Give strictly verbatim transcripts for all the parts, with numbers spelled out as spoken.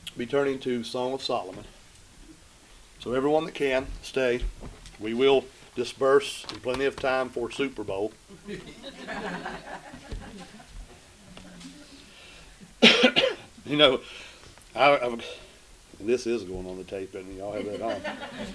be turning to Song of Solomon. So everyone that can, stay. We will disperse in plenty of time for Super Bowl. You know, I, I've, this is going on the tape, and y'all have that on.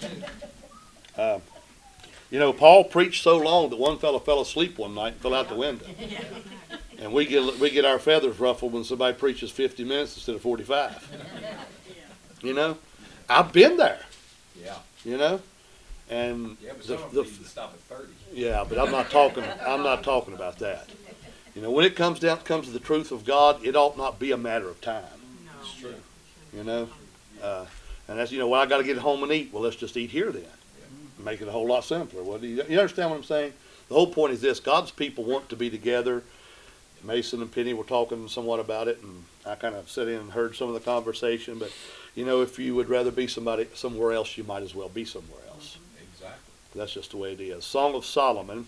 Uh, you know, Paul preached so long that one fellow fell asleep one night and fell out the window. And we get we get our feathers ruffled when somebody preaches fifty minutes instead of forty-five. You know, I've been there. Yeah. You know, and yeah, but the, some the, of them need to stop at thirty. Yeah, but I'm not talking. I'm not talking about that. You know, when it comes down comes to the truth of God, it ought not be a matter of time. No. It's true. You know, uh, and that's you know, well, I got to get home and eat. Well, let's just eat here then. Yeah. Make it a whole lot simpler. Well, do you, you understand what I'm saying? The whole point is this: God's people want to be together. Mason and Penny were talking somewhat about it, and I kind of sat in and heard some of the conversation. But you know, if you would rather be somebody somewhere else, you might as well be somewhere else. Exactly. That's just the way it is. Song of Solomon.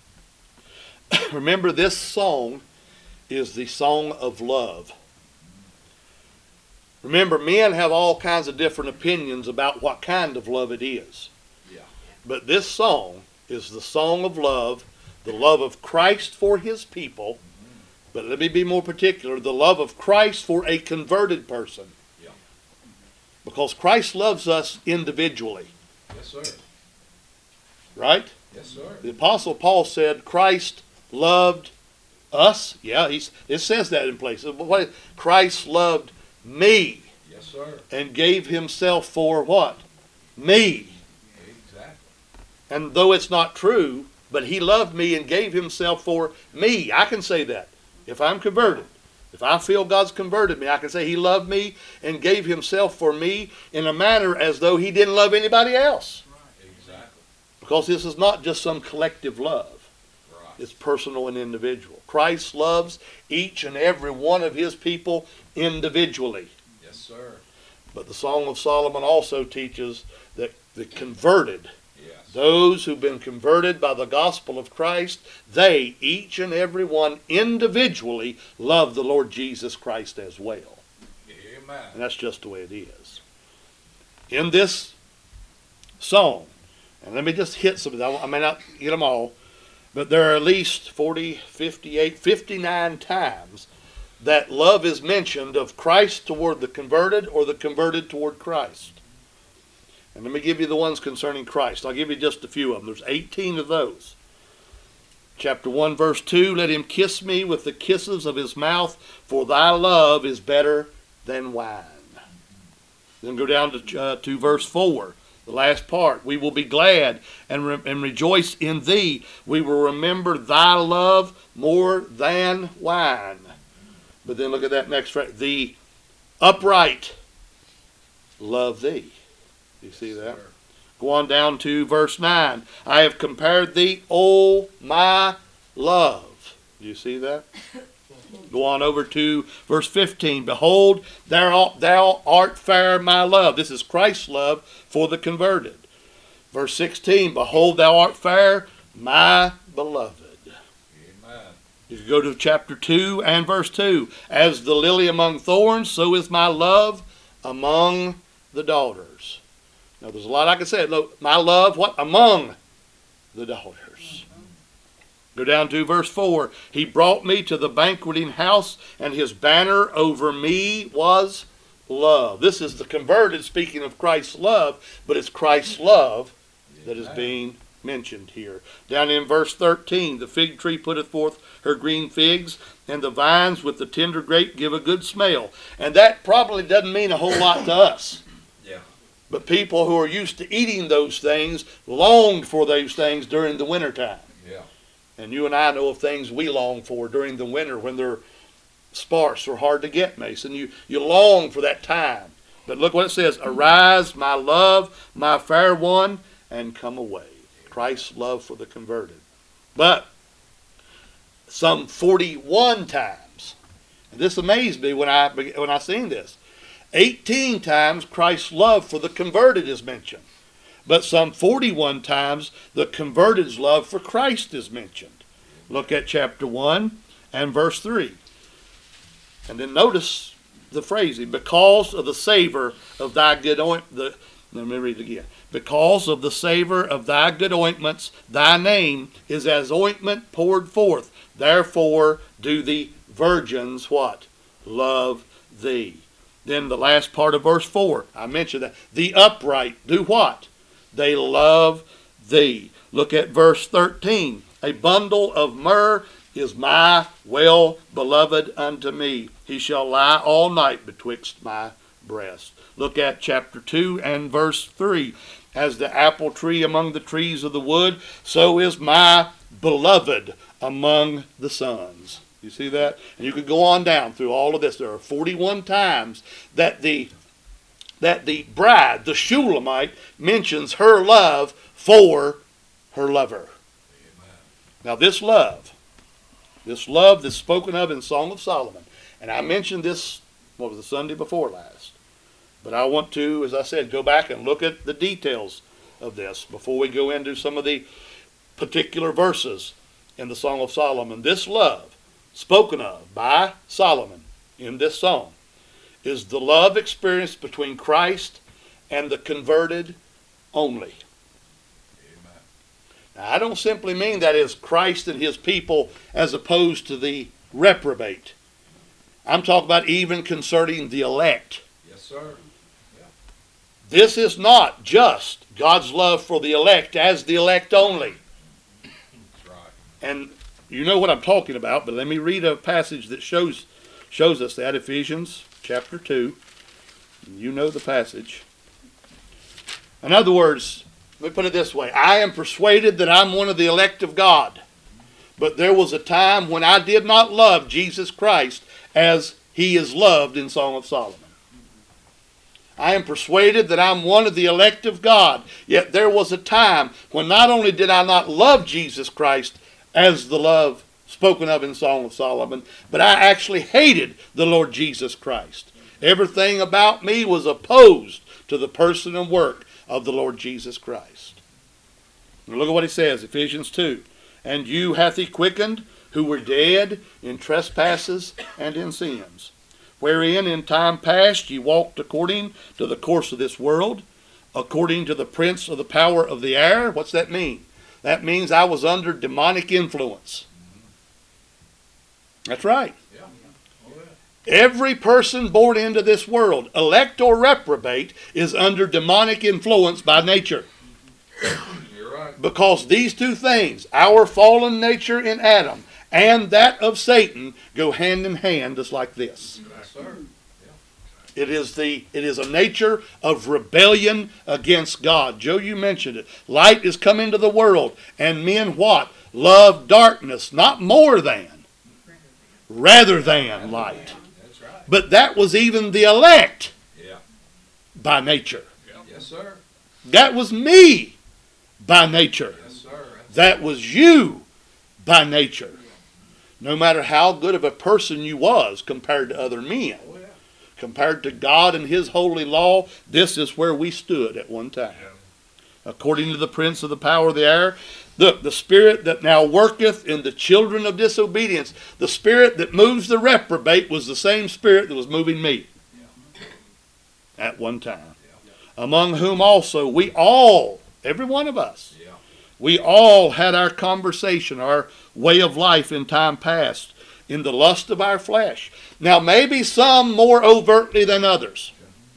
Remember, this song is the song of love. Remember, men have all kinds of different opinions about what kind of love it is. Yeah. But this song is the song of love, the love of Christ for his people. But let me be more particular, the love of Christ for a converted person. Yeah. Because Christ loves us individually. Yes, sir. Right? Yes, sir. The Apostle Paul said Christ loved us. Yeah, he's, it says that in places. What? Christ loved me. Yes, sir. And gave himself for what? Me. Exactly. And though it's not true, but he loved me and gave himself for me. I can say that. If I'm converted, if I feel God's converted me, I can say he loved me and gave himself for me in a manner as though he didn't love anybody else. Right. Exactly. Because this is not just some collective love. Right. It's personal and individual. Christ loves each and every one of his people individually. Yes, sir. But the Song of Solomon also teaches that the converted, yes, those who've been converted by the gospel of Christ, they, each and every one individually, love the Lord Jesus Christ as well. Amen. And that's just the way it is. In this song, and let me just hit some of them. I may not get them all, but there are at least forty, fifty-eight, fifty-nine times that love is mentioned of Christ toward the converted or the converted toward Christ. And let me give you the ones concerning Christ. I'll give you just a few of them. There's eighteen of those. Chapter one, verse two, let him kiss me with the kisses of his mouth, for thy love is better than wine. Then go down to, uh, to verse four, the last part. We will be glad and, re- and rejoice in thee. We will remember thy love more than wine. But then look at that next phrase. The upright love thee. You see that? Sir. Go on down to verse nine. I have compared thee, O my love. Do you see that? Go on over to verse fifteen. Behold, thou, thou art fair, my love. This is Christ's love for the converted. Verse sixteen. Behold, thou art fair, my beloved. Amen. You can go to chapter two and verse two. As the lily among thorns, so is my love among the daughters. Now, there's a lot I can say. Look, my love, what? Among the daughters. Go down to verse four. He brought me to the banqueting house, and his banner over me was love. This is the converted speaking of Christ's love, but it's Christ's love that is being mentioned here. Down in verse thirteen, the fig tree putteth forth her green figs, and the vines with the tender grape give a good smell. And that probably doesn't mean a whole lot to us. Yeah. But people who are used to eating those things longed for those things during the wintertime. Yeah. And you and I know of things we long for during the winter when they're sparse or hard to get, Mason. You, you long for that time. But look what it says. Arise, my love, my fair one, and come away. Christ's love for the converted. But some forty-one times, and this amazed me when I, when I seen this, eighteen times Christ's love for the converted is mentioned. But some forty-one times the converted's love for Christ is mentioned. Look at chapter one and verse three. And then notice the phrasing, because of the savor of thy good ointment. Let me read it again. Because of the savor of thy good ointments, thy name is as ointment poured forth. Therefore do the virgins what? Love thee. Then the last part of verse four, I mentioned that. The upright do what? They love thee. Look at verse thirteen. A bundle of myrrh is my well-beloved unto me. He shall lie all night betwixt my breasts. Look at chapter two and verse three. As the apple tree among the trees of the wood, so is my beloved among the sons. You see that? And you could go on down through all of this. There are forty-one times that the that the bride, the Shulamite, mentions her love for her lover. Amen. Now this love, this love that's spoken of in Song of Solomon, and I mentioned this, what was the Sunday before last, but I want to, as I said, go back and look at the details of this before we go into some of the particular verses in the Song of Solomon. This love spoken of by Solomon in this song is the love experience between Christ and the converted only. Amen. Now, I don't simply mean that is Christ and his people as opposed to the reprobate. I'm talking about even concerning the elect. Yes, sir. Yeah. This is not just God's love for the elect as the elect only. That's right. And you know what I'm talking about, but let me read a passage that shows shows us that. Ephesians chapter two. You know the passage. In other words, let me put it this way. I am persuaded that I'm one of the elect of God. But there was a time when I did not love Jesus Christ as he is loved in Song of Solomon. I am persuaded that I'm one of the elect of God. Yet there was a time when not only did I not love Jesus Christ as the love spoken of in Song of Solomon, but I actually hated the Lord Jesus Christ. Everything about me was opposed to the person and work of the Lord Jesus Christ. Now look at what he says, Ephesians two. And you hath he quickened, who were dead in trespasses and in sins, wherein in time past ye walked according to the course of this world, according to the prince of the power of the air. What's that mean? That means I was under demonic influence. That's right. Yeah. Oh, yeah. Every person born into this world, elect or reprobate, is under demonic influence by nature. You're right. Because these two things, our fallen nature in Adam and that of Satan, go hand in hand just like this. Yes, sir. It is the it is a nature of rebellion against God. Joe, you mentioned it. Light is come into the world, and men what? Love darkness, not more than, rather than light. That's right. But that was even the elect Yeah. by nature. Yes, sir. That was me by nature. Yes, sir. That was you by nature. No matter how good of a person you was compared to other men, Oh, yeah. compared to God and his holy law, this is where we stood at one time. Yeah. According to the prince of the power of the air, the, the spirit that now worketh in the children of disobedience, the spirit that moves the reprobate was the same spirit that was moving me Yeah. at one time. Yeah. Among whom also we all, every one of us, Yeah. we all had our conversation, our way of life in time past, in the lust of our flesh. Now maybe some more overtly than others.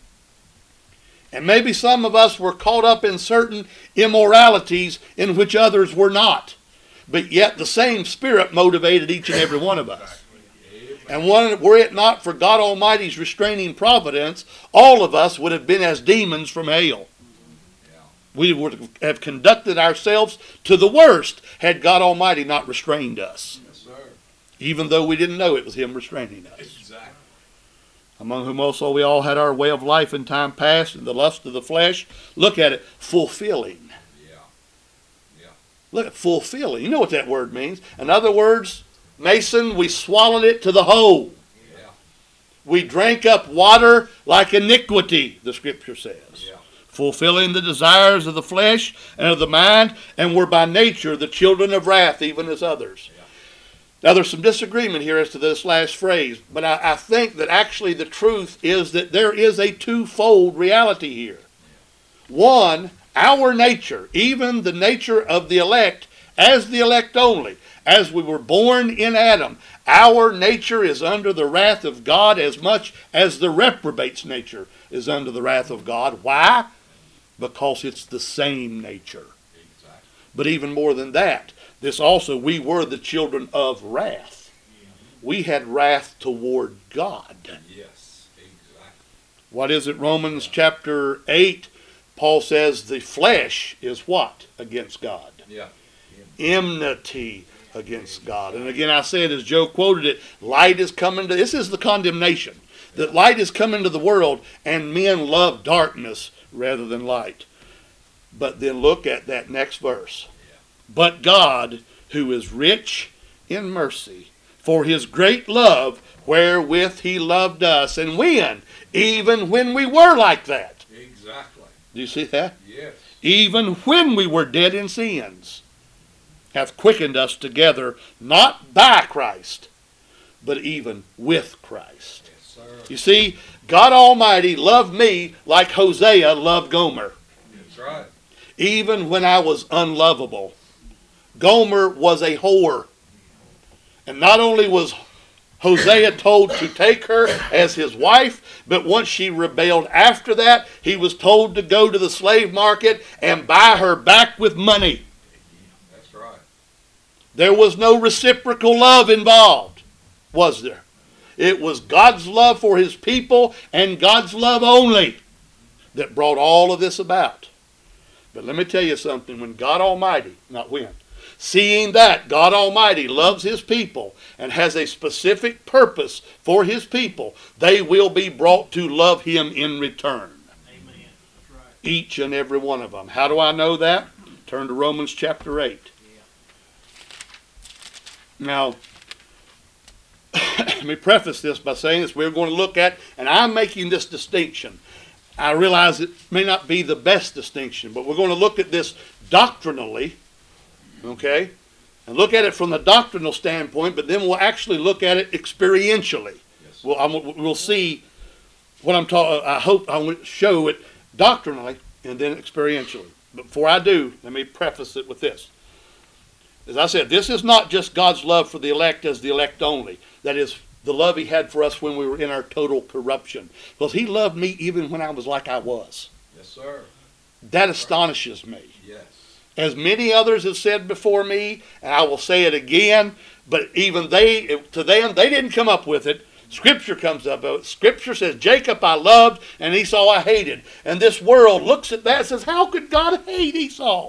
And maybe some of us were caught up in certain immoralities in which others were not. But yet the same spirit motivated each and every one of us. And one, were it not for God Almighty's restraining providence, all of us would have been as demons from hell. We would have conducted ourselves to the worst had God Almighty not restrained us. Yes, sir. Even though we didn't know it was him restraining us. Exactly. Among whom also we all had our way of life in time past, in the lust of the flesh. Look at it, fulfilling. Yeah. Yeah. Look at fulfilling. You know what that word means. In other words, Mason, we swallowed it to the whole. Yeah. We drank up water like iniquity, the scripture says. Yeah. Fulfilling the desires of the flesh and of the mind, and were by nature the children of wrath, even as others. Yeah. Now, there's some disagreement here as to this last phrase, but I, I think that actually the truth is that there is a twofold reality here. One, our nature, even the nature of the elect, as the elect only, as we were born in Adam, our nature is under the wrath of God as much as the reprobate's nature is under the wrath of God. Why? Because it's the same nature. Exactly. But even more than that, this also, we were the children of wrath. We had wrath toward God. Yes, exactly. What is it? Romans chapter eight, Paul says the flesh is what? Against God. Yeah. Enmity against God. And again, I said, as Joe quoted it, light is coming to, this is the condemnation, that light is coming to the world and men love darkness rather than light. But then look at that next verse. But God, who is rich in mercy, for his great love wherewith he loved us. And when? Even when we were like that. Exactly. Do you see that? Yes. Even when we were dead in sins, hath quickened us together, not by Christ, but even with Christ. Yes, sir. You see, God Almighty loved me like Hosea loved Gomer. That's right. Even when I was unlovable. Gomer was a whore. And not only was Hosea told to take her as his wife, but once she rebelled after that, he was told to go to the slave market and buy her back with money. That's right. There was no reciprocal love involved, was there? It was God's love for his people and God's love only that brought all of this about. But let me tell you something, when God Almighty, not when, seeing that God Almighty loves his people and has a specific purpose for his people, they will be brought to love him in return. Amen. That's right. Each and every one of them. How do I know that? Turn to Romans chapter eight. Yeah. Now, let me preface this by saying this. We're going to look at, and I'm making this distinction. I realize it may not be the best distinction, but we're going to look at this doctrinally, okay? And look at it from the doctrinal standpoint, but then we'll actually look at it experientially. Yes. We'll, I'm, we'll see what I'm talking. I hope I will show it doctrinally and then experientially. But before I do, let me preface it with this. As I said, this is not just God's love for the elect as the elect only. That is the love he had for us when we were in our total corruption. Because he loved me even when I was like I was. Yes, sir. That astonishes me. Yes. As many others have said before me, and I will say it again, but even they, to them, they didn't come up with it. Scripture comes up with it. Scripture says, Jacob I loved and Esau I hated. And this world looks at that and says, how could God hate Esau?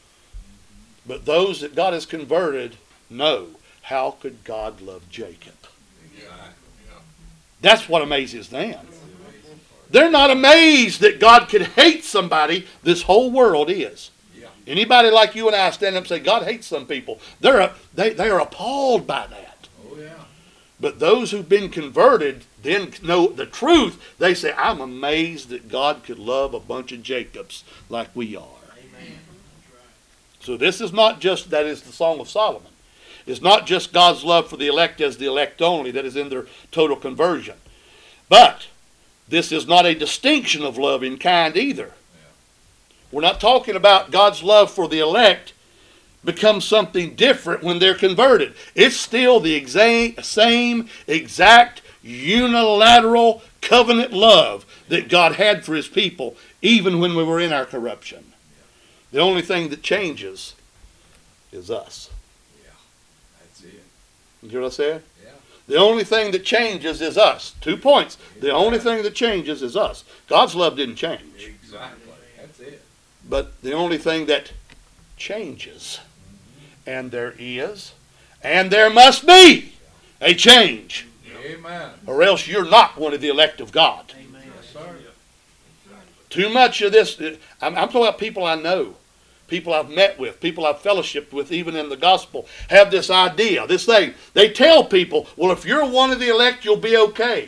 But those that God has converted know, how could God love Jacob? Exactly. Yeah. That's what amazes them. They're not amazed that God could hate somebody. This whole world is. Yeah. Anybody like you and I stand up and say, God hates some people. They're a, they, they are appalled by that. Oh, yeah. But those who've been converted then know the truth. They say, I'm amazed that God could love a bunch of Jacobs like we are. Amen. That's right. So this is not just, that is the Song of Solomon. It's not just God's love for the elect as the elect only that is in their total conversion. But this is not a distinction of love in kind either. Yeah. We're not talking about God's love for the elect becomes something different when they're converted. It's still the exa- same exact unilateral covenant love that God had for his people even when we were in our corruption. The only thing that changes is us. Yeah. That's it. You hear what I said? Yeah. The only thing that changes is us. Two points. The only thing that changes is us. God's love didn't change. Exactly. That's it. But the only thing that changes, and there is, and there must be a change, Amen. or else you're not one of the elect of God. Amen. Yes, sir. Too much of this, I'm, I'm talking about people I know, people I've met with, people I've fellowshiped with, even in the gospel, have this idea, this thing. They tell people, well, if you're one of the elect, you'll be okay.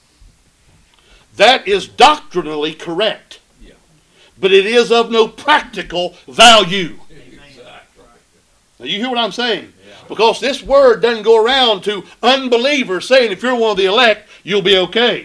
That is doctrinally correct. Yeah. But it is of no practical value. Exactly. Now you hear what I'm saying? Yeah. Because this word doesn't go around to unbelievers saying if you're one of the elect, you'll be okay.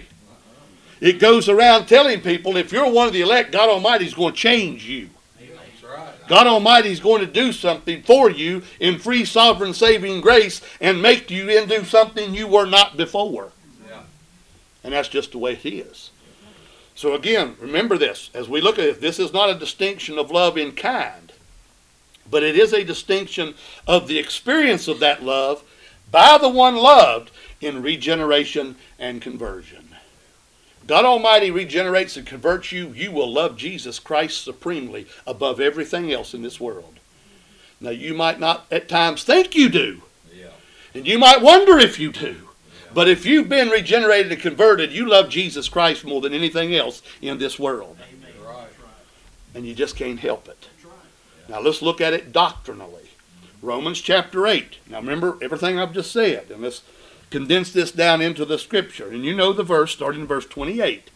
It goes around telling people if you're one of the elect, God Almighty is going to change you. That's right. God Almighty is going to do something for you in free, sovereign, saving grace and make you into something you were not before. Yeah. And that's just the way it is. So again, remember this. As we look at it, this is not a distinction of love in kind, but it is a distinction of the experience of that love by the one loved in regeneration and conversion. God Almighty regenerates and converts you, you will love Jesus Christ supremely above everything else in this world. Now you might not at times think you do, Yeah. and you might wonder if you do. Yeah. But if you've been regenerated and converted, you love Jesus Christ more than anything else in this world. Amen. You're right. That's right. And you just can't help it. That's right. Now let's look at it doctrinally. Romans chapter eight. Now remember everything I've just said. And let's condense this down into the scripture. And you know the verse, starting in verse twenty-eight.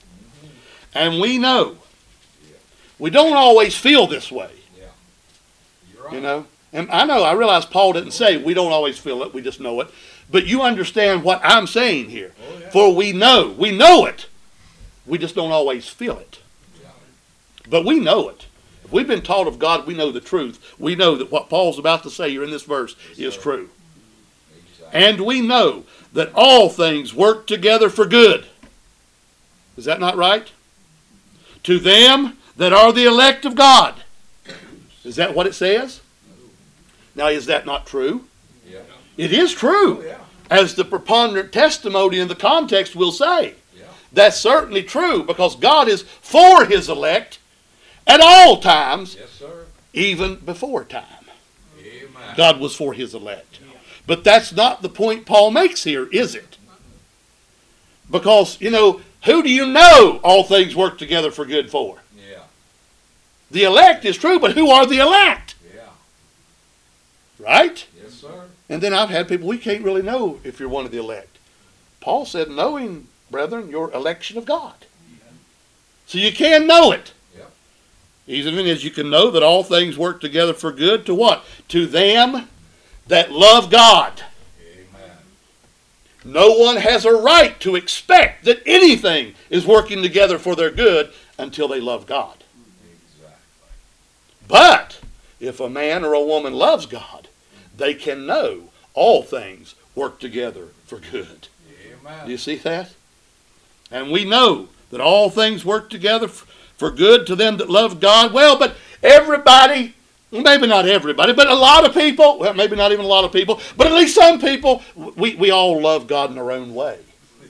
And we know. We don't always feel this way. Yeah. You're right. You know? And I know, I realize Paul didn't say we don't always feel it, we just know it. But you understand what I'm saying here. Oh, yeah. For we know. We know it. We just don't always feel it. Yeah. But we know it. If we've been taught of God, we know the truth. We know that what Paul's about to say here in this verse is true. Exactly. And we know that all things work together for good. Is that not right? To them that are the elect of God. Is that what it says? Now, is that not true? Yeah. It is Oh, true. yeah. As the preponderant testimony in the context will say. Yeah. That's certainly true because God is for his elect at all times, Yes, sir. even before time. Amen. God was for his elect. But that's not the point Paul makes here, is it? Because, you know, who do you know all things work together for good for? Yeah. The elect is true, but who are the elect? Yeah. Right? Yes, sir. And then I've had people, we can't really know if you're one of the elect. Paul said, knowing, brethren, your election of God. So you can know it. Yep. Even as you can know that all things work together for good to what? To them that love God. Amen. No one has a right to expect that anything is working together for their good until they love God. Exactly. But if a man or a woman loves God, they can know all things work together for good. Amen. Do you see that? And we know that all things work together for good to them that love God. Well, but everybody, maybe not everybody, but a lot of people, well, maybe not even a lot of people, but at least some people, we, we all love God in our own way.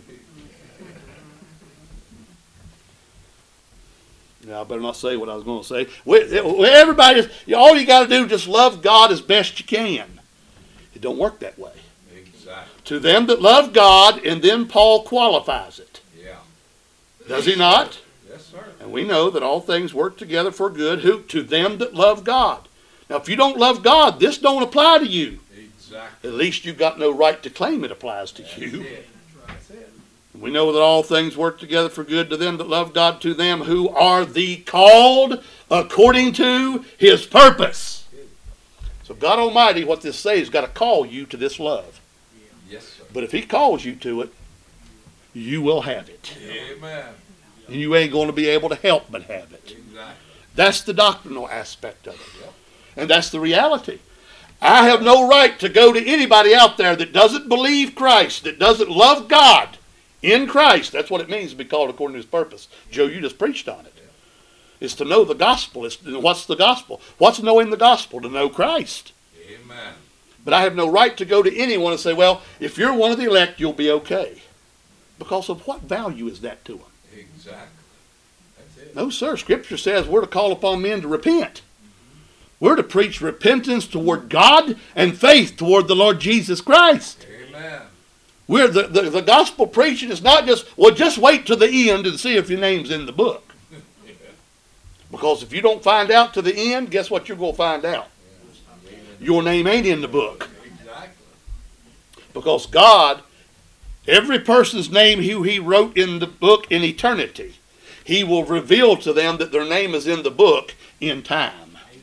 Now, I better not say what I was going to say. We, everybody, all you got to do is just love God as best you can. It don't work that way. Exactly. To them that love God, and then Paul qualifies it. Yeah. Does he not? Yes, sir. And we know that all things work together for good who to them that love God. Now, if you don't love God, this don't apply to you. Exactly. At least you've got no right to claim it applies to That's you. it. That's it. We know that all things work together for good to them that love God, to them who are the called according to his purpose. So God Almighty, what this says, has got to call you to this love. Yes, sir. But if he calls you to it, you will have it. Amen. And you ain't going to be able to help but have it. Exactly. That's the doctrinal aspect of it. Yep. And that's the reality. I have no right to go to anybody out there that doesn't believe Christ, that doesn't love God in Christ. That's what it means to be called according to his purpose. Joe, you just preached on it. It's to know the gospel. It's, what's the gospel? What's knowing the gospel? To know Christ. Amen. But I have no right to go to anyone and say, well, if you're one of the elect, you'll be okay. Because of what value is that to them? Exactly. That's it. No, sir. Scripture says we're to call upon men to repent. We're to preach repentance toward God and faith toward the Lord Jesus Christ. Amen. We're the, the, the gospel preaching is not just, well, just wait to the end and see if your name's in the book. Yeah. Because if you don't find out to the end, guess what you're going to find out? Your name ain't in the book. Exactly. Because God, every person's name who he wrote in the book in eternity, he will reveal to them that their name is in the book in time.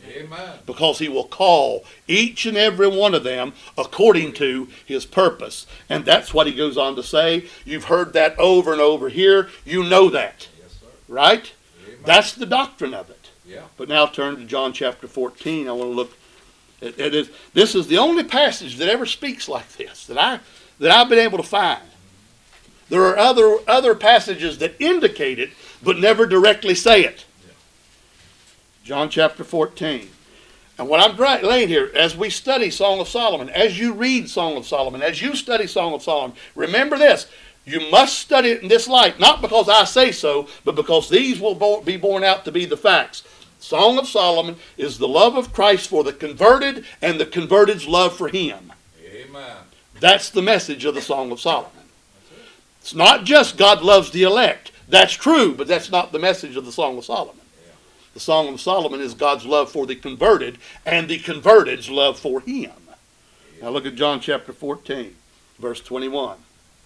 Amen. Because he will call each and every one of them according to his purpose. And that's what he goes on to say. You've heard that over and over here. You know that. Yes, sir. Right? Amen. That's the doctrine of it. Yeah. But now turn to John chapter fourteen. I want to look. It, it is, this is the only passage that ever speaks like this that, I, that I've been able to find. There are other, other passages that indicate it, but never directly say it. Yeah. John chapter fourteen. And what I'm laying here, as we study Song of Solomon, as you read Song of Solomon, as you study Song of Solomon, remember this. You must study it in this light, not because I say so, but because these will be borne out to be the facts. Song of Solomon is the love of Christ for the converted and the converted's love for him. Amen. That's the message of the Song of Solomon. It's not just God loves the elect. That's true, but that's not the message of the Song of Solomon. Yeah. The Song of Solomon is God's love for the converted and the converted's love for him. Now look at John chapter fourteen, verse twenty-one.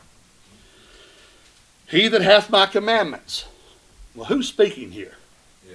He that hath my commandments. Well, who's speaking here? Yeah.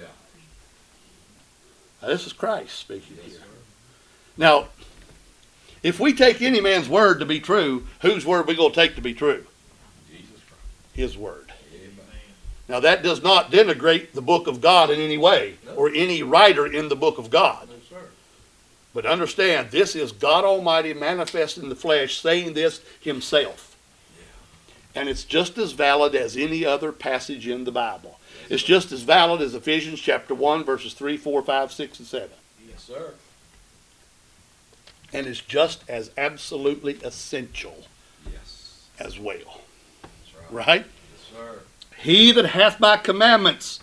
Now, this is Christ speaking Yes, here. sir. Now, if we take any man's word to be true, whose word are we going to take to be true? Jesus Christ. His word. Amen. Now, that does not denigrate the book of God in any way, No. or any writer in the book of God. No, sir. But understand, this is God Almighty manifest in the flesh, saying this himself. And it's just as valid as any other passage in the Bible. It's just as valid as Ephesians chapter one, verses three, four, five, six, and seven. Yes, sir. And it's just as absolutely essential Yes. as well. That's right. Right? Yes, sir. He that hath my commandments.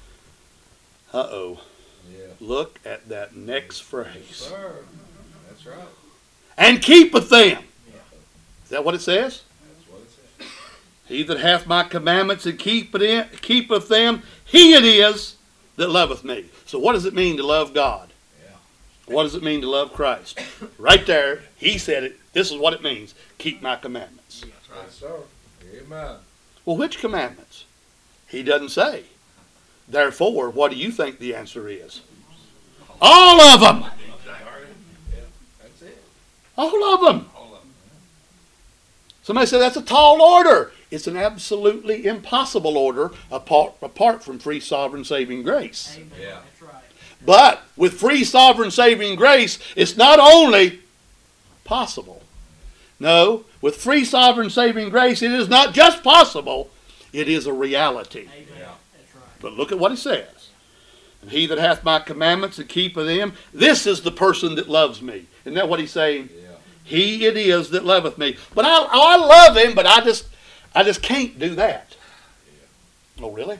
Uh-oh. Yeah. Look at that next Yes, phrase. sir. That's right. And keepeth them. Yeah. Is that what it says? That's what it says. He that hath my commandments and keepeth in- keepeth them, he it is that loveth me. So what does it mean to love God? Yeah. What does it mean to love Christ? Right there, he said it. This is what it means. Keep my commandments. That's right, sir. Amen. Well, which commandments? He doesn't say. Therefore, what do you think the answer is? All of them. Yeah. That's it. All of them. All of them. Somebody said that's a tall order. It's an absolutely impossible order apart, apart from free sovereign saving grace. Amen. Yeah. That's right. But with free sovereign saving grace, it's not only possible. No, with free sovereign saving grace, it is not just possible, it is a reality. Amen. Yeah. That's right. But look at what it says. And he that hath my commandments and keepeth them, this is the person that loves me. Isn't that what he's saying? Yeah. He it is that loveth me. But I, I love him, but I just, I just can't do that. Oh, really?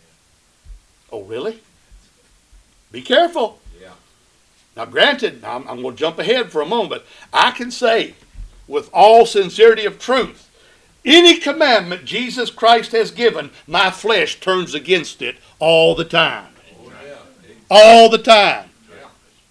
Oh, really? Be careful. Yeah. Now, granted, I'm, I'm going to jump ahead for a moment, but I can say with all sincerity of truth, any commandment Jesus Christ has given, my flesh turns against it all the time. Oh, yeah. All the time. Yeah.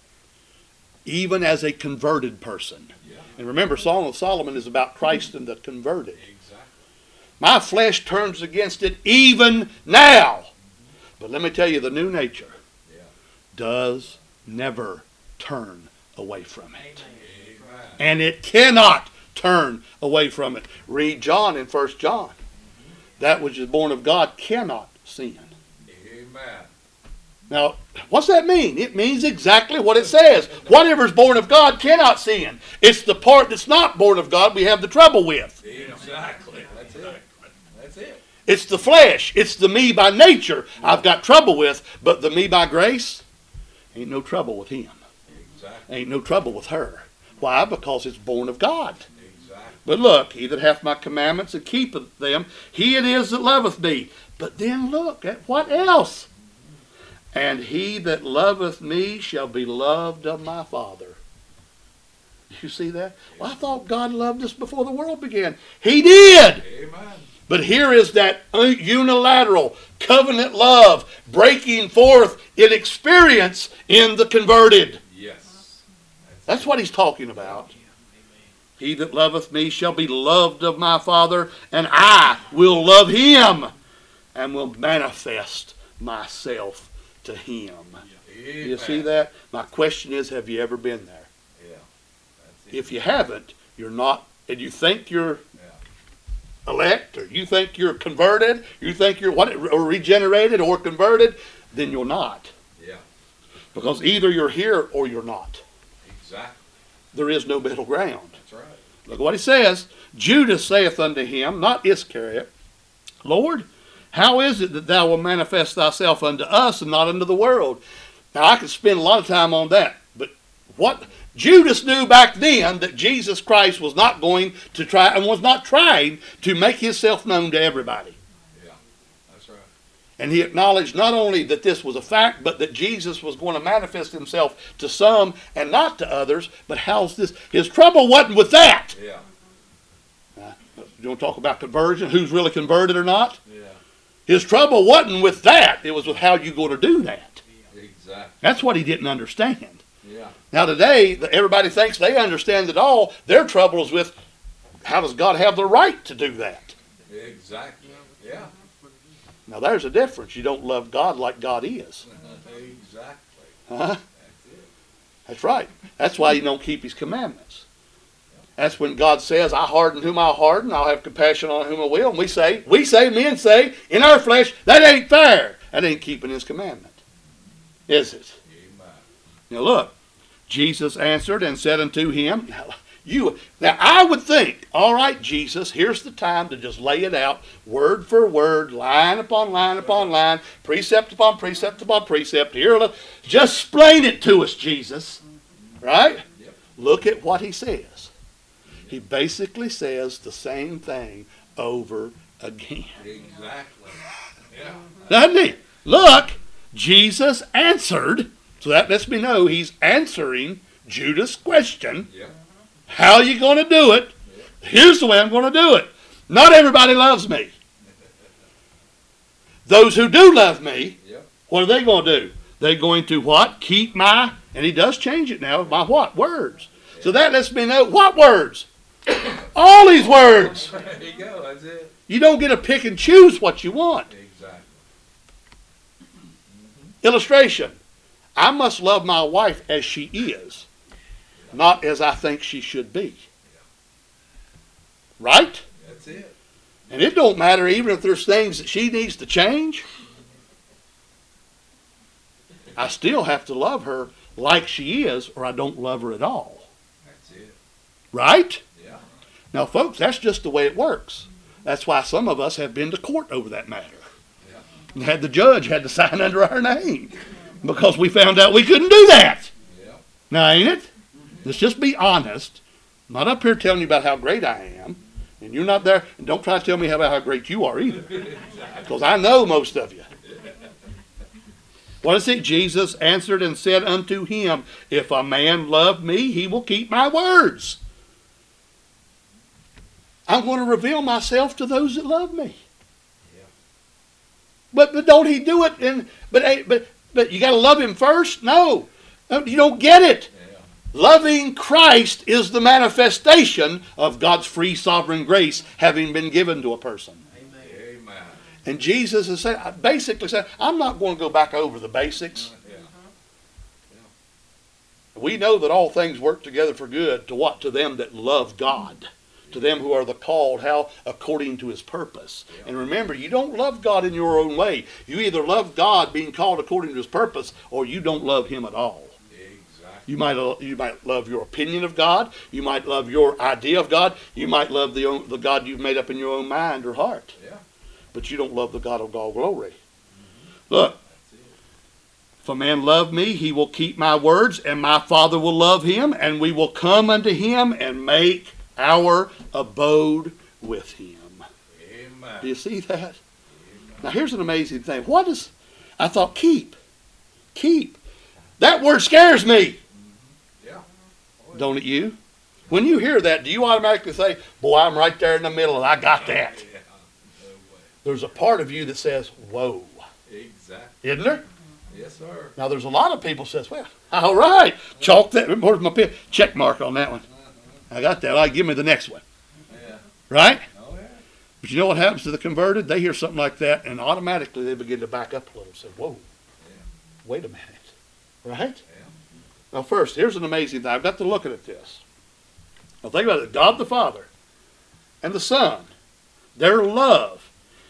Even as a converted person. Yeah. And remember, Song of Solomon is about Christ and the converted. Exactly. My flesh turns against it even now. But let me tell you, the new nature Yeah. does never turn away from it. Amen. And it cannot turn away from it. Read John in First John. That which is born of God cannot sin. Amen. Now, what's that mean? It means exactly what it says. Whatever is born of God cannot sin. It's the part that's not born of God we have the trouble with. Exactly. That's it. That's it. It's the flesh. It's the me by nature I've got trouble with. But the me by grace, ain't no trouble with him. Exactly. Ain't no trouble with her. Why? Because it's born of God. Exactly. But look, he that hath my commandments and keepeth them, he it is that loveth me. But then look at what else. And he that loveth me shall be loved of my Father. You see that? Well, I thought God loved us before the world began. He did. Amen. But here is that unilateral covenant love breaking forth in experience in the converted. Yes. That's what he's talking about. He that loveth me shall be loved of my Father, and I will love him and will manifest myself to him. Amen. You see that? My question is, have you ever been there? Yeah. That's it. If you haven't, you're not, and you think you're Yeah. elect, or you think you're converted, you think you're what, or regenerated or converted, then you're not. Yeah. Because either you're here or you're not. Exactly. There is no middle ground. That's right. Look what he says. Judas saith unto him, not Iscariot, Lord, how is it that thou wilt manifest thyself unto us and not unto the world? Now I could spend a lot of time on that, but what Judas knew back then that Jesus Christ was not going to try and was not trying to make himself known to everybody. Yeah. That's right. And he acknowledged not only that this was a fact, but that Jesus was going to manifest himself to some and not to others. But how's this? His trouble wasn't with that. Yeah. Uh, you want to talk about conversion? Who's really converted or not? Yeah. His trouble wasn't with that. It was with how you're going to do that. Exactly. That's what he didn't understand. Yeah. Now today, everybody thinks they understand it all. Their trouble is with how does God have the right to do that? Exactly. Yeah. Now there's a difference. You don't love God like God is. Exactly. Huh? That's it. That's right. That's why you don't keep his commandments. That's when God says, I harden whom I'll harden, I'll have compassion on whom I will. And we say, we say, men say, in our flesh, that ain't fair. That ain't keeping his commandment. Is it? Amen. Now look, Jesus answered and said unto him, now, you, now I would think, all right, Jesus, here's the time to just lay it out, word for word, line upon line upon line, precept upon precept upon precept. Here, look, just explain it to us, Jesus. Right? Yep. Look at what he says. He basically says the same thing over again. Exactly. Yeah. Doesn't he? Look, Jesus answered. So that lets me know he's answering Judas' question. Yeah. How are you going to do it? Here's the way I'm going to do it. Not everybody loves me. Those who do love me, Yeah. what are they going to do? They're going to what? Keep my, and he does change it now, my what? Words. So that lets me know, what words? All these words. There you go. That's it. You don't get to pick and choose what you want. Exactly. Illustration. I must love my wife as she is, not as I think she should be. Right? That's it. And it don't matter even if there's things that she needs to change. I still have to love her like she is, or I don't love her at all. That's it. Right? Yeah. Now, folks, that's just the way it works. That's why some of us have been to court over that matter. Yeah. And had the judge had to sign under our name because we found out we couldn't do that. Yeah. Now, ain't it? Let's just be honest. I'm not up here telling you about how great I am, and you're not there. And don't try to tell me about how great you are either, because I know most of you. What is it? Jesus answered and said unto him, if a man love me, he will keep my words. I'm going to reveal myself to those that love me. Yeah. But but don't he do it? In, but but but you got to love him first? No, you don't get it. Yeah. Loving Christ is the manifestation of God's free sovereign grace having been given to a person. Amen. And Jesus is saying, basically saying, I'm not going to go back over the basics. Yeah. We know that all things work together for good to what? To them that love God. To them who are the called, how? According to his purpose. Yeah. And remember, you don't love God in your own way. You either love God being called according to his purpose, or you don't love him at all. Exactly. You might, you might love your opinion of God. You might love your idea of God. You might love the, own, the God you've made up in your own mind or heart. Yeah. But you don't love the God of all glory. Look, That's it. if a man love me, he will keep my words, and my Father will love him, and we will come unto him and make our abode with him. Amen. Do you see that? Amen. Now here's an amazing thing. What is, I thought, keep. Keep. That word scares me. Yeah. Oh, Don't it you? When you hear that, do you automatically say, boy, I'm right there in the middle and I got that? Yeah. No way. There's a part of you that says, whoa. Exactly. Isn't there? Yes, sir. Now there's a lot of people says, well, all right. Chalk that. Where's my pen? Check mark on that one. I got that. All right, give me the next one. Yeah. Right? Oh, yeah. But you know what happens to the converted? They hear something like that, and automatically they begin to back up a little and say, whoa, Yeah. wait a minute. Right? Yeah. Now first, here's an amazing thing. I've got to look at this. Now think about it. God the Father and the Son, their love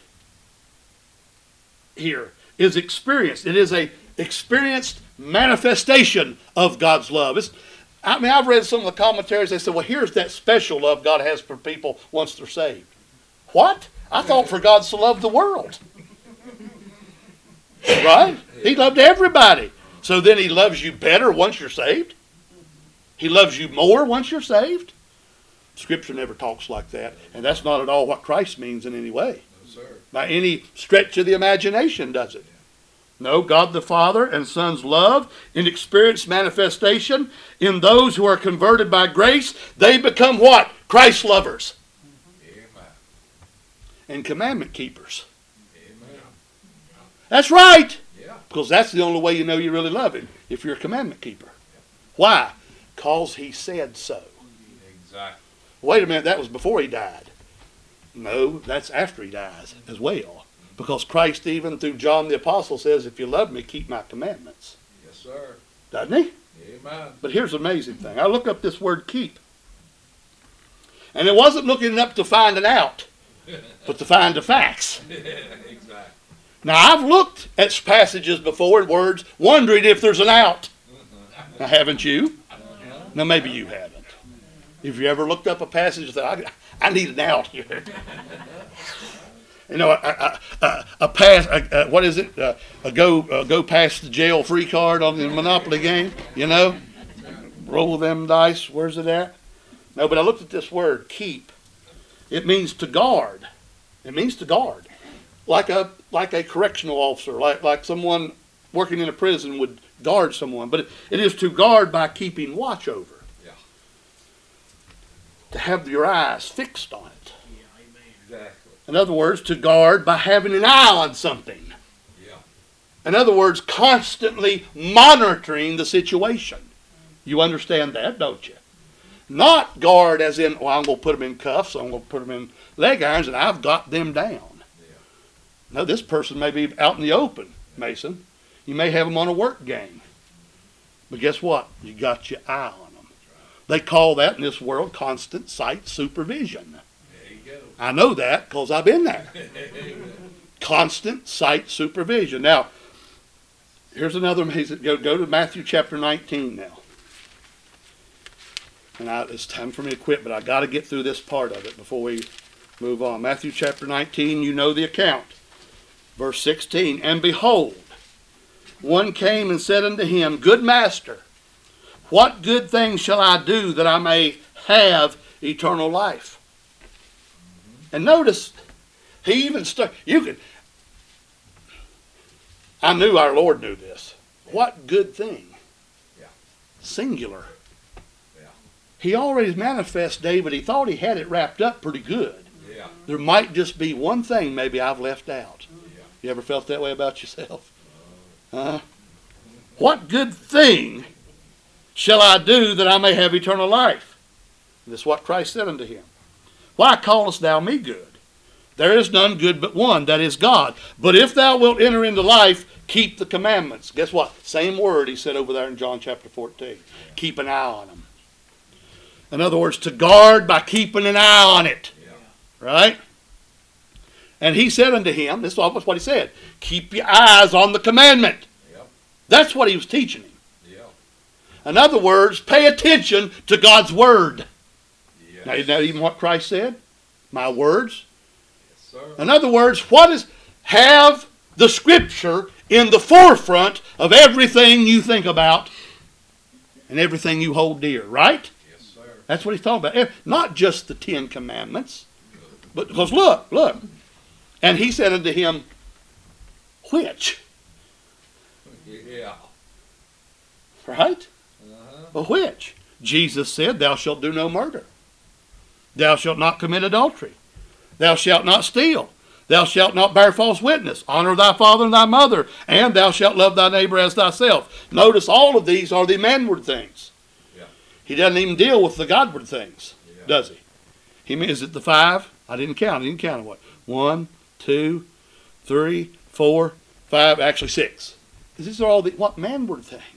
here is experienced. It is a experienced manifestation of God's love. It's, I mean, I've read some of the commentaries. They said, well, here's that special love God has for people once they're saved. What? I thought for God so loved the world. Right? He loved everybody. So then he loves you better once you're saved? He loves you more once you're saved? Scripture never talks like that. And that's not at all what Christ means in any way. No, sir. By any stretch of the imagination, does it? No, God the Father and Son's love in experienced manifestation in those who are converted by grace, they become what? Christ lovers Amen. and commandment keepers. Amen. That's right. Yeah. Because that's the only way you know you really love Him, if you're a commandment keeper. Why? Because He said so. Exactly. Wait a minute, that was before He died. No, that's after He dies as well. Because Christ, even through John the Apostle, says, if you love me, keep my commandments. Yes, sir. Doesn't He? Amen. But here's the amazing thing. I look up this word keep. And it wasn't looking up to find an out, but to find the facts. Exactly. Now, I've looked at passages before and words, wondering if there's an out. Now, haven't you? Now, maybe you haven't. If you ever looked up a passage and thought, I, I need an out here. You know, a, a, a, a pass, a, a, what is it? A, a go a go past the jail free card on the Monopoly game, you know? Roll them dice. Where's it at? No, but I looked at this word, keep. It means to guard. It means to guard. Like a like a correctional officer, like, like someone working in a prison would guard someone. But it, it is to guard by keeping watch over. Yeah. To have your eyes fixed on it. Exactly. In other words, to guard by having an eye on something. Yeah. In other words, constantly monitoring the situation. You understand that, don't you? Not guard as in, well, I'm going to put them in cuffs, I'm going to put them in leg irons, and I've got them down. Yeah. No, this person may be out in the open, Mason. You may have them on a work game. But guess what? You got your eye on them. They call that in this world constant sight supervision. There you go. I know that because I've been there. Constant sight supervision. Now, here's another amazing. Go, go to Matthew chapter nineteen now. And I, it's time for me to quit, but I got to get through this part of it before we move on. Matthew chapter nineteen, you know the account. Verse sixteen, and behold, one came and said unto him, Good master, what good thing shall I do that I may have eternal life? And notice, he even started, you could, I knew our Lord knew this. What good thing? Yeah. Singular. Yeah. He already manifest David. He thought he had it wrapped up pretty good. Yeah. There might just be one thing maybe I've left out. Yeah. You ever felt that way about yourself? Huh? What good thing shall I do that I may have eternal life? And this is what Christ said unto him. Why callest thou me good? There is none good but one, that is God. But if thou wilt enter into life, keep the commandments. Guess what? Same word he said over there in John chapter fourteen. Keep an eye on them. In other words, to guard by keeping an eye on it. Yeah. Right? And he said unto him, this is almost what he said, keep your eyes on the commandment. Yep. That's what he was teaching him. Yeah. In other words, pay attention to God's word. Yes. Now, isn't that even what Christ said? My words. Yes, sir. In other words, what is, have the scripture in the forefront of everything you think about and everything you hold dear, right? Yes, sir. That's what he's talking about. Not just the Ten Commandments. But because look, look. And he said unto him, which? Yeah. Right? Uh-huh. Well, which? Jesus said, thou shalt do no murder. Thou shalt not commit adultery. Thou shalt not steal. Thou shalt not bear false witness. Honor thy father and thy mother. And thou shalt love thy neighbor as thyself. Notice all of these are the manward things. Yeah. He doesn't even deal with the Godward things, Yeah. does he? He means it the five? I didn't count. I didn't count what? One, two, three, four, five, actually six. These are all the what manward things. Yeah.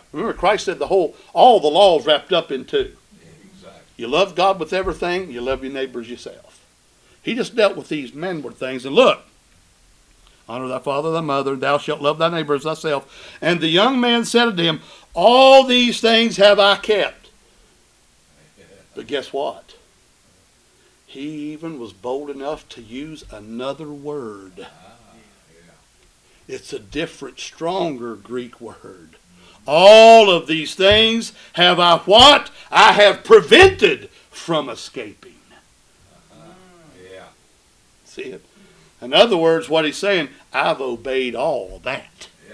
Remember, Christ said the whole, all the law is wrapped up in two. Yeah, exactly. You love God with everything, you love your neighbors yourself. He just dealt with these manward things. And look, honor thy father, thy mother, and thou shalt love thy neighbor as thyself. And the young man said unto him, all these things have I kept. But guess what? He even was bold enough to use another word. Ah, yeah. It's a different, stronger Greek word. All of these things have I what? I have prevented from escaping. Uh-huh. Yeah. See it? In other words, what he's saying, I've obeyed all that. Yeah.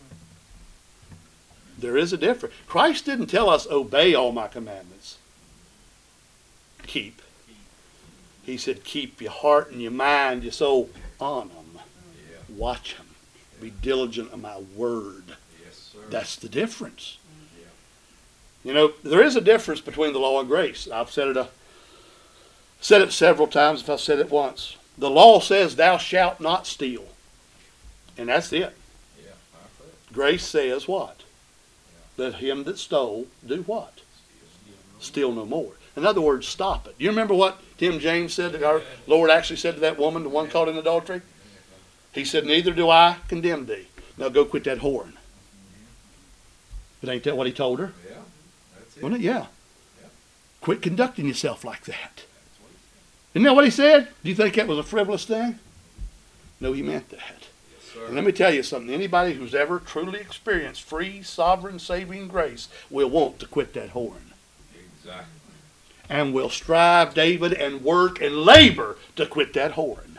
There is a difference. Christ didn't tell us, obey all my commandments. Keep. He said, keep your heart and your mind, your soul on them. Yeah. Watch them. Be diligent of my word. Yes, sir. That's the difference. Yeah. You know, there is a difference between the law and grace. I've said it a, said it several times if I said it once. The law says thou shalt not steal. And that's it. Yeah. I've heard. Grace says what? Let him that stole do what? Steal no more. In other words, stop it. Do you remember what Tim James said that our Lord actually said to that woman, the one caught in adultery? He said, neither do I condemn thee. Now go quit that whoring. But ain't that what he told her? Yeah. That's it. Wasn't it? Yeah. Yeah. Quit conducting yourself like that. That's what he said. Isn't that what he said? Do you think that was a frivolous thing? No, he meant that. Yes, sir. And let me tell you something. Anybody who's ever truly experienced free, sovereign, saving grace will want to quit that whoring. Exactly. And will strive, David, and work and labor to quit that whoring.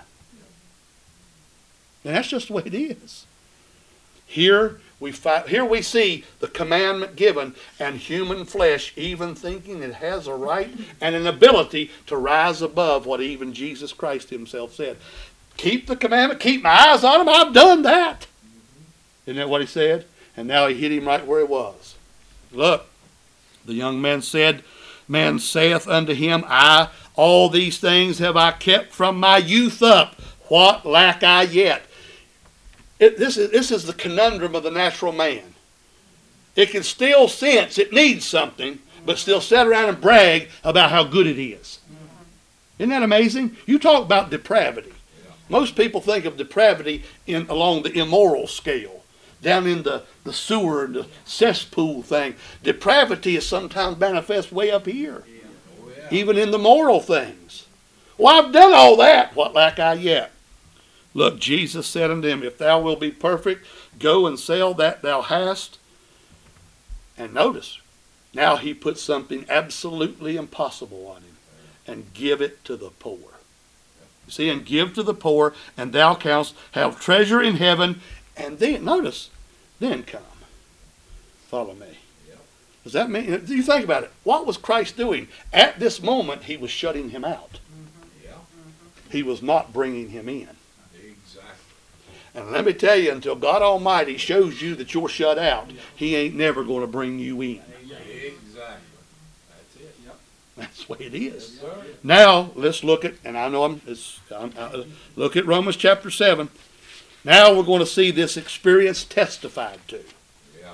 And that's just the way it is. Here we find, here we see the commandment given, and human flesh even thinking it has a right and an ability to rise above what even Jesus Christ himself said. Keep the commandment, keep my eyes on him, I've done that. Isn't that what he said? And now he hit him right where he was. Look, the young man said, man saith unto him, I, all these things have I kept from my youth up. What lack I yet? It, this, is, this is the conundrum of the natural man. It can still sense it needs something, but still sit around and brag about how good it is. Isn't that amazing? You talk about depravity. Most people think of depravity in, along the immoral scale, down in the, the sewer and the cesspool thing. Depravity is sometimes manifest way up here, Oh, yeah. even in the moral things. Well, I've done all that. What lack I yet? Look, Jesus said unto him, if thou wilt be perfect, go and sell that thou hast. And notice, now he puts something absolutely impossible on him, and give it to the poor. You see, and give to the poor, and thou canst have treasure in heaven. And then, notice, then come. Follow me. Yep. Does that mean, you think about it, what was Christ doing? At this moment, he was shutting him out. Yeah. He was not bringing him in. Exactly. And let me tell you, until God Almighty shows you that you're shut out, he ain't never going to bring you in. Exactly. That's it. Yep. That's the way it is. Yes, sir. Now, let's look at, and I know I'm, it's, I'm uh, look at Romans chapter seven. Now we're going to see this experience testified to. Yeah.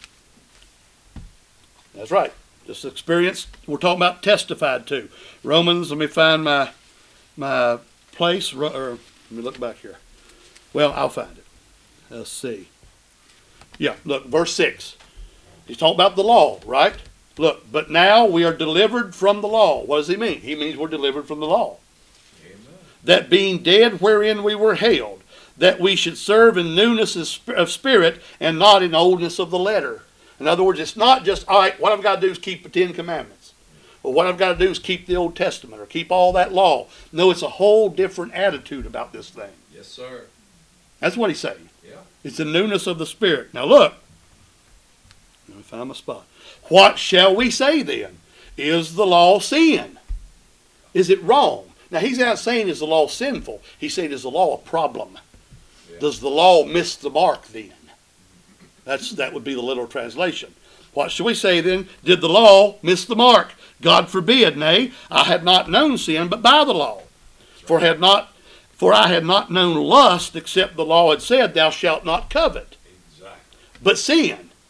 That's right. This experience we're talking about testified to. Romans, let me find my my place, or let me look back here. Well, I'll find it. Let's see. Yeah, look, verse six. He's talking about the law, right? Look, but now we are delivered from the law. What does he mean? He means we're delivered from the law. Amen. That being dead wherein we were held, that we should serve in newness of spirit and not in oldness of the letter. In other words, it's not just, all right, what I've got to do is keep the Ten Commandments. Or what I've got to do is keep the Old Testament or keep all that law. No, it's a whole different attitude about this thing. Yes, sir. That's what he's saying. Yeah. It's the newness of the Spirit. Now look. Let me find my spot. What shall we say then? Is the law sin? Is it wrong? Now he's not saying is the law sinful. He's saying is the law a problem? Yeah. Does the law miss the mark then? That's, that would be the literal translation. What shall we say then? Did the law miss the mark? God forbid, nay, I had not known sin but by the law. For had not For I had not known lust, except the law had said, thou shalt not covet. Exactly. But sin,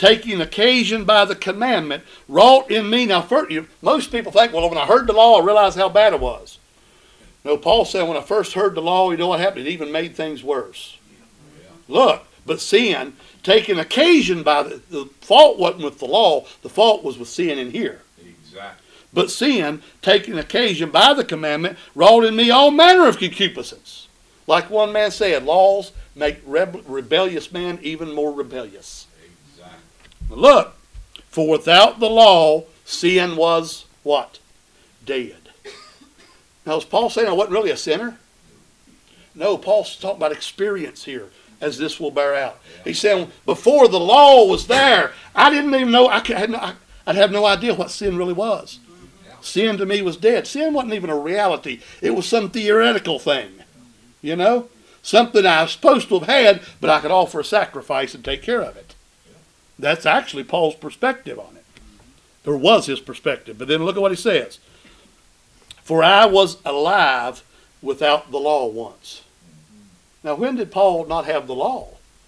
taking occasion by the commandment, wrought in me. Now, first, you, most people think, well, when I heard the law, I realized how bad it was. No, Paul said, when I first heard the law, you know what happened? It even made things worse. Yeah. Look, but sin, taking occasion by the, the fault wasn't with the law, the fault was with sin in here. Exactly. But sin, taking occasion by the commandment, wrought in me all manner of concupiscence. Like one man said, laws make rebe- rebellious men even more rebellious. Exactly. Now look, for without the law, sin was what? Dead. Now, is Paul saying I wasn't really a sinner? No, Paul's talking about experience here, as this will bear out. Yeah. He's saying before the law was there, I didn't even know, I could, had no, I, I'd have no idea what sin really was. Yeah. Sin to me was dead. Sin wasn't even a reality. It was some theoretical thing, you know? Something I was supposed to have had, but I could offer a sacrifice and take care of it. Yeah. That's actually Paul's perspective on it. Or was his perspective. But then look at what he says. For I was alive without the law once. Now, when did Paul not have the law?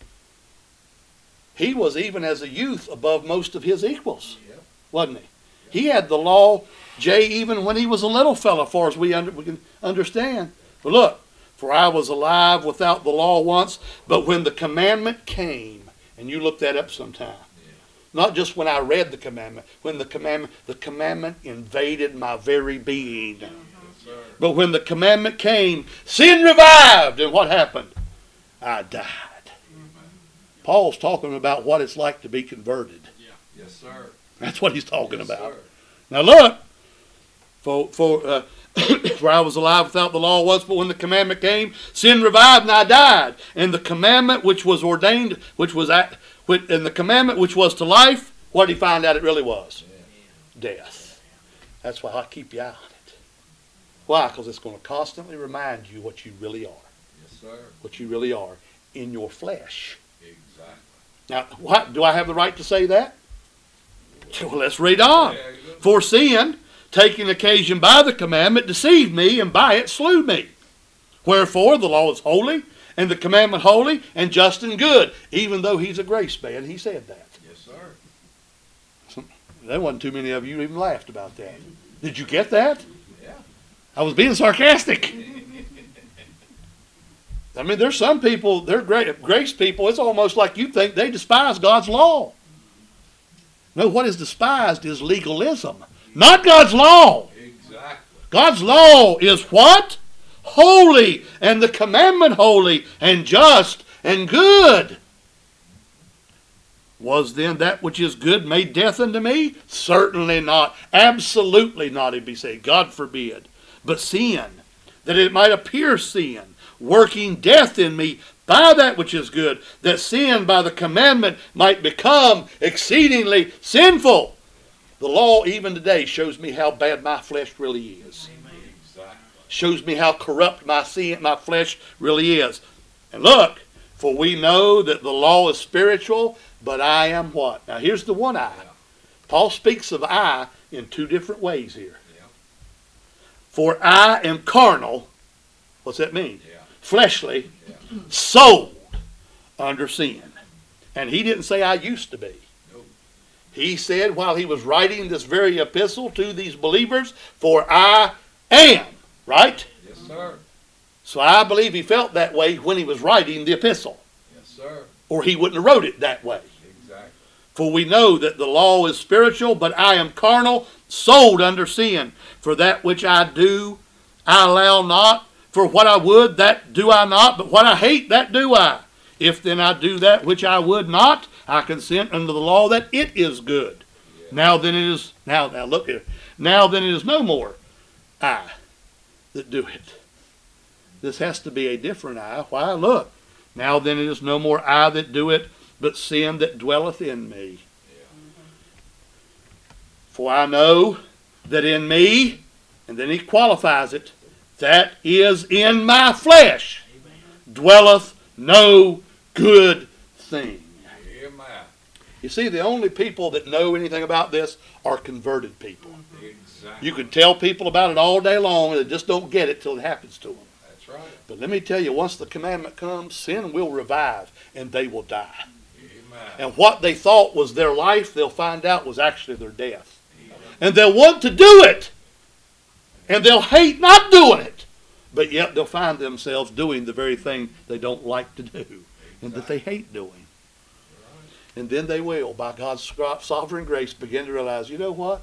He was, even as a youth, above most of his equals, Yep. wasn't he? He had the law, Jay, even when he was a little fellow, far as we, under, we can understand. But look, for I was alive without the law once, but when the commandment came, and you look that up sometime, Yeah. not just when I read the commandment, when the commandment, the commandment invaded my very being. Yes, sir. But when the commandment came, sin revived, and what happened? I died. Paul's talking about what it's like to be converted. Yes, sir. That's what he's talking Yes, about. sir. Now look, for for uh, for I was alive without the law once, but when the commandment came, sin revived and I died. And the commandment which was ordained, which was at, which, and the commandment which was to life, what did he find out it really was? Yeah. Death. That's why I keep you out on it. Why? Because it's going to constantly remind you what you really are, Yes, sir. what you really are in your flesh. Exactly. Now, what, do I have the right to say that? Well, let's read on. Yeah, you go. For sin, taking occasion by the commandment, deceived me, and by it slew me. Wherefore the law is holy, and the commandment holy, and just and good. Even though he's a grace man, he said that. Yes, sir. There wasn't too many of you even laughed about that. Did you get that? Yeah. I was being sarcastic. I mean, there's some people, they're great, grace people, it's almost like you think they despise God's law. No, what is despised is legalism, not God's law. Exactly. God's law is what? Holy, and the commandment holy, and just, and good. Was then that which is good made death unto me? Certainly not. Absolutely not, it be said. God forbid. But sin, that it might appear sin, working death in me by that which is good, that sin by the commandment might become exceedingly sinful. The law even today shows me how bad my flesh really is. Exactly. Shows me how corrupt my sin, my flesh really is. And look, for we know that the law is spiritual, but I am what? Now here's the one I. Yeah. Paul speaks of I in two different ways here. Yeah. For I am carnal. What's that mean? Yeah. Fleshly, Yeah. sold under sin. And he didn't say I used to be. Nope. He said while he was writing this very epistle to these believers, for I am, right? Yes, sir. So I believe he felt that way when he was writing the epistle, Yes, sir. or he wouldn't have wrote it that way. Exactly. For we know that the law is spiritual, but I am carnal, sold under sin. For that which I do, I allow not. For what I would, that do I not. But what I hate, that do I. If then I do that which I would not, I consent unto the law that it is good. Yeah. Now then it is, now, now look here. Now then it is no more I that do it. This has to be a different I. Why? Look. Now then it is no more I that do it, but sin that dwelleth in me. Yeah. For I know that in me, and then he qualifies it, that is in my flesh dwelleth no good thing. Amen. You see, the only people that know anything about this are converted people. Exactly. You can tell people about it all day long, and they just don't get it till it happens to them. That's right. But let me tell you, once the commandment comes, sin will revive, and they will die. Amen. And what they thought was their life, they'll find out was actually their death. And they'll want to do it. And they'll hate not doing it. But yet they'll find themselves doing the very thing they don't like to do. And that they hate doing. And then they will, by God's sovereign grace, begin to realize, you know what?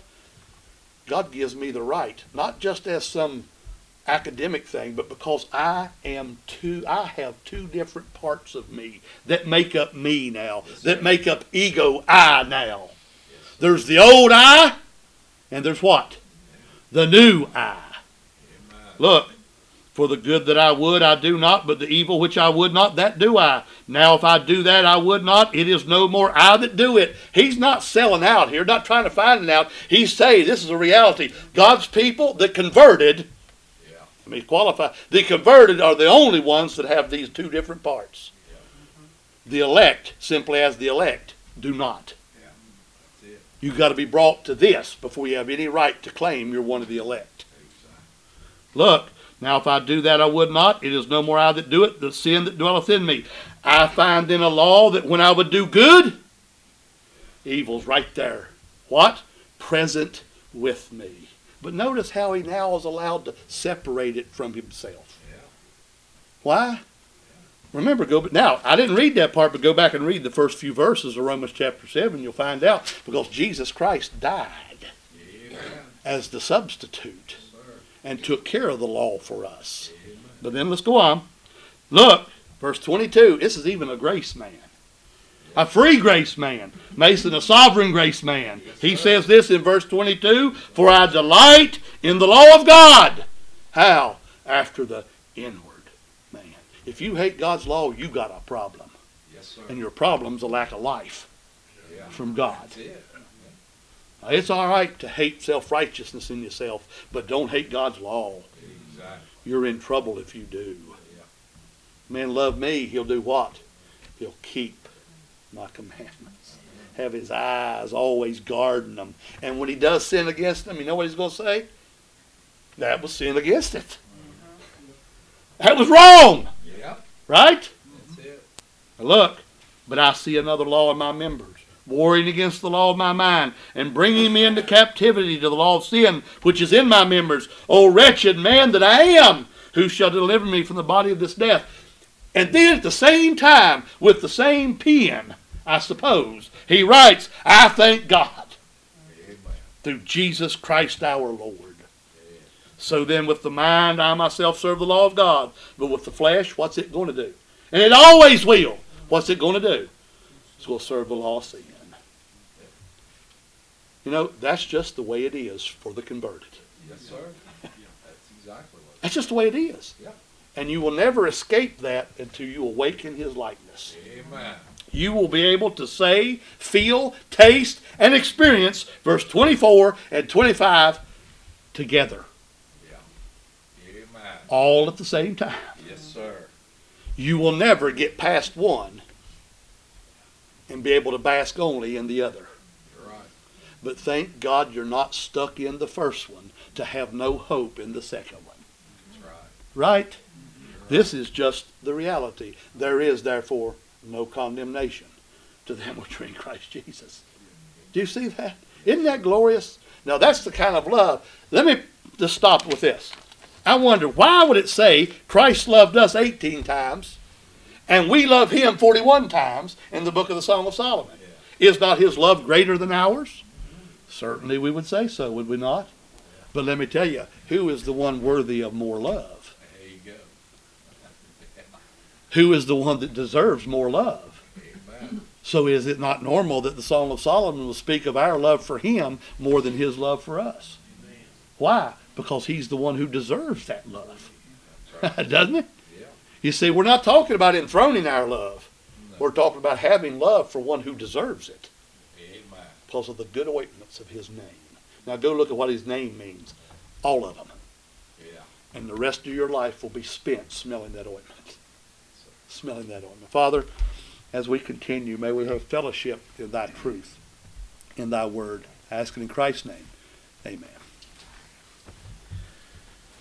God gives me the right, not just as some academic thing, but because I am two, I have two different parts of me that make up me now, yes, that make up ego I now. Yes. There's the old I, and there's what? The new I. Amen. Look, for the good that I would, I do not, but the evil which I would not, that do I. Now if I do that I would not, it is no more I that do it. He's not selling out here, not trying to find it out. He's saying this is a reality. God's people that converted, yeah. Let me qualify, the converted are the only ones that have these two different parts. Yeah. Mm-hmm. The elect, simply as the elect, do not. Yeah. That's it. You've got to be brought to this before you have any right to claim you're one of the elect. Exactly. Look. Now if I do that I would not, it is no more I that do it, the sin that dwelleth in me. I find in a law that when I would do good, evil's right there. What? Present with me. But notice how he now is allowed to separate it from himself. Yeah. Why? Yeah. Remember, go. Now, I didn't read that part, but go back and read the first few verses of Romans chapter seven. You'll find out, because Jesus Christ died yeah. as the substitute. And took care of the law for us. Amen. But then let's go on. Look, verse twenty-two. This is even a grace man. A free grace man. Mason, a sovereign grace man. Yes, he says this in verse twenty-two. For I delight in the law of God. How? After the inward man. If you hate God's law, you got a problem. Yes, sir. And your problem's a lack of life yeah. from God. That's it. Now, it's all right to hate self-righteousness in yourself, but don't hate God's law. Exactly. You're in trouble if you do. Yeah. Man, love me, he'll do what? He'll keep my commandments. Have his eyes always guarding them. And when he does sin against them, you know what he's going to say? That was sin against it. That was wrong. Yeah. Right? That's it. Now look, but I see another law in my members, warring against the law of my mind, and bringing me into captivity to the law of sin, which is in my members. O wretched man that I am, who shall deliver me from the body of this death? And then at the same time, with the same pen, I suppose, he writes, I thank God Amen. Through Jesus Christ our Lord. Amen. So then with the mind, I myself serve the law of God, but with the flesh, what's it going to do? And it always will. What's it going to do? It's going to serve the law of sin. You know, that's just the way it is for the converted. Yes, sir. That's exactly what it is. That's just the way it is. Yeah. And you will never escape that until you awaken his likeness. Amen. You will be able to say, feel, taste, and experience verse twenty-four and twenty-five together. Yeah. Amen. All at the same time. Yes, sir. You will never get past one and be able to bask only in the other. But thank God you're not stuck in the first one to have no hope in the second one. That's right. Right? Right? This is just the reality. There is, therefore, no condemnation to them which are in Christ Jesus. Do you see that? Isn't that glorious? Now, that's the kind of love. Let me just stop with this. I wonder, why would it say Christ loved us eighteen times and we love him forty-one times in the book of the Song of Solomon? Yeah. Is not his love greater than ours? Certainly we would say so, would we not? But let me tell you, who is the one worthy of more love? There you go. Who is the one that deserves more love? Amen. So is it not normal that the Song of Solomon will speak of our love for him more than his love for us? Amen. Why? Because he's the one who deserves that love. Right. Doesn't it? Yeah. You see, we're not talking about enthroning our love. No. We're talking about having love for one who deserves it. Because of the good ointments of his name. Now go look at what his name means. All of them. Yeah. And the rest of your life will be spent smelling that ointment. Smelling that ointment. Father, as we continue, may we have fellowship in thy truth, in thy word. I ask it in Christ's name. Amen.